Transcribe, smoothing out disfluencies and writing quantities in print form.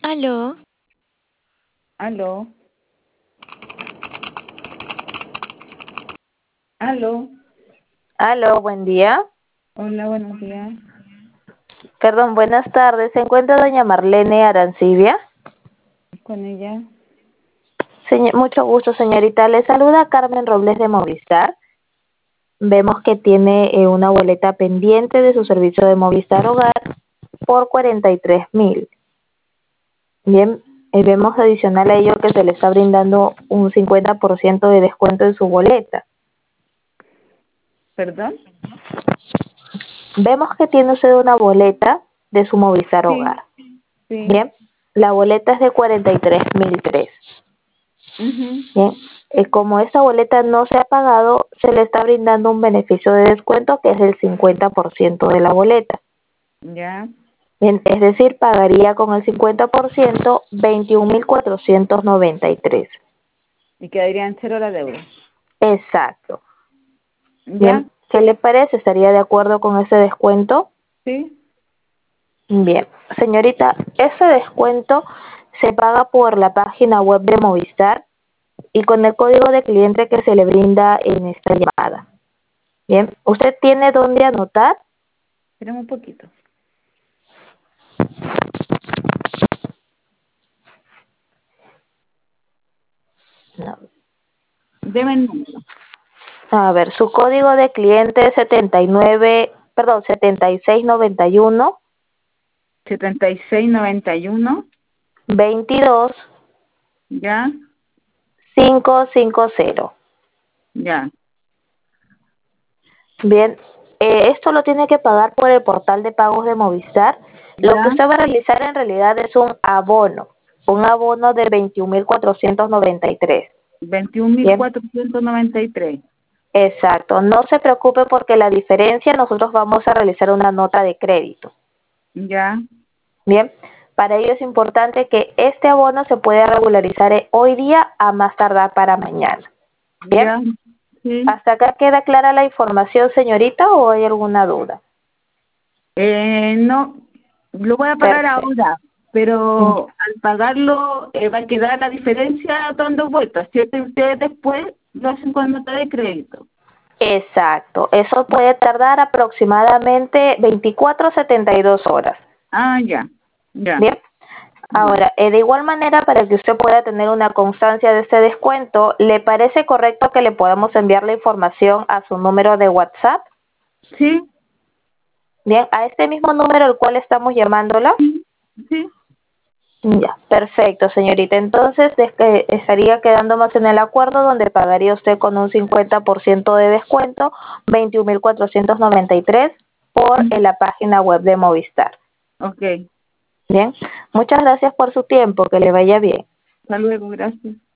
Aló, Aló, aló, Aló, buen día. hola, buenos días. Perdón, buenas tardes. ¿Se encuentra doña Marlene Arancibia? ¿Con ella? Mucho gusto, señorita. Le saluda Carmen Robles de Movistar. Vemos que tiene una boleta pendiente de su servicio de Movistar Hogar por 43,000. Bien, vemos adicional a ello que se le está brindando un 50% de descuento en su boleta. ¿Perdón? Vemos que tiene usted una boleta de su Movistar Sí, Hogar. sí. Bien, la boleta es de 43,003. Mhm. Bien, como esta boleta no se ha pagado, se le está brindando un beneficio de descuento que es el 50% de la boleta. Ya. Bien, es decir, pagaría con el 50% 21,493. Y quedaría en cero la deuda. Exacto. ¿Ya? Bien, ¿qué le parece? ¿Estaría de acuerdo con ese descuento? Sí. Bien, señorita, ese descuento se paga por la página web de Movistar y con el código de cliente que se le brinda en esta llamada. Bien, ¿usted tiene dónde anotar? Esperemos un poquito. No. Deme el número. A ver, su código de cliente es 7691 7691. 22 ¿Ya? 550. Ya. Bien, esto lo tiene que pagar por el portal de pagos de Movistar. Lo que ¿Ya? usted va a realizar en realidad es un abono de 21,493. veintiún mil Bien, cuatrocientos noventa y tres. exacto. No se preocupe porque la diferencia nosotros vamos a realizar una nota de crédito. ¿Ya? Bien, para ello es importante que este abono se pueda regularizar hoy día a más tardar para mañana. Bien, ¿Ya? Sí. ¿hasta acá queda clara la información, señorita, o hay alguna duda? No, lo voy a pagar Perfecto. ahora, pero al pagarlo va a quedar la diferencia dando vueltas, ¿cierto? Y ustedes después lo hacen con nota de crédito. Exacto, eso puede tardar aproximadamente 24 a 72 horas. Ah, ya, ya, Bien, ya. ahora, de igual manera, para que usted pueda tener una constancia de este descuento, ¿le parece correcto que le podamos enviar la información a su número de WhatsApp? Sí, Bien, a este mismo número al cual estamos llamándola. sí, sí. Ya, perfecto, señorita. Entonces, estaría quedándonos en el acuerdo donde pagaría usted con un 50% de descuento, 21,493 por la página web de Movistar. Ok, Bien, muchas gracias por su tiempo, que le vaya bien. hasta luego, gracias.